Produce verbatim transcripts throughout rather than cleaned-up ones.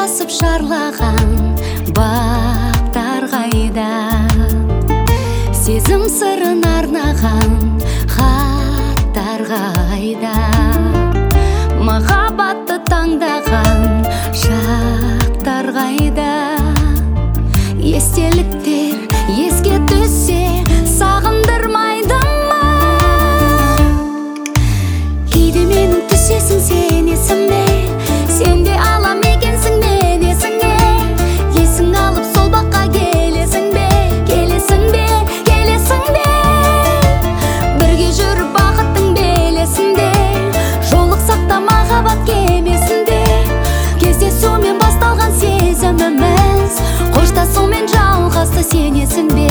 басып шарлаған бақтар қайда, сезім сырын арнаған хаттар қайда, махаббатты таңдаған шақтар қайда. Естеліктер еске түссе сағындырмайды ма? Кейде менің түсесің сенесің бе? Сен де алам екенсің мен есіңе. Есің алып сол баққа келесің бе? Келесің бе? Келесің бе? Бірге жүріп бақыттың белесінде, жолықсақ та махаббат кемесінде. Кездесумен басталған сезіміміз қоштасумен жалғасты, сенесің бе?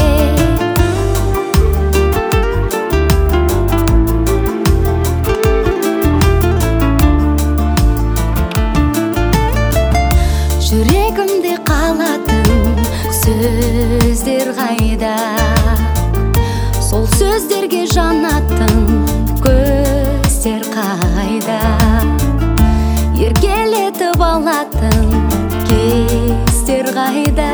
Жүрегімде қалатын сөздер қайда, сол сөздерге жанатын көздер қайда, еркелетіп алатын кездер қайда.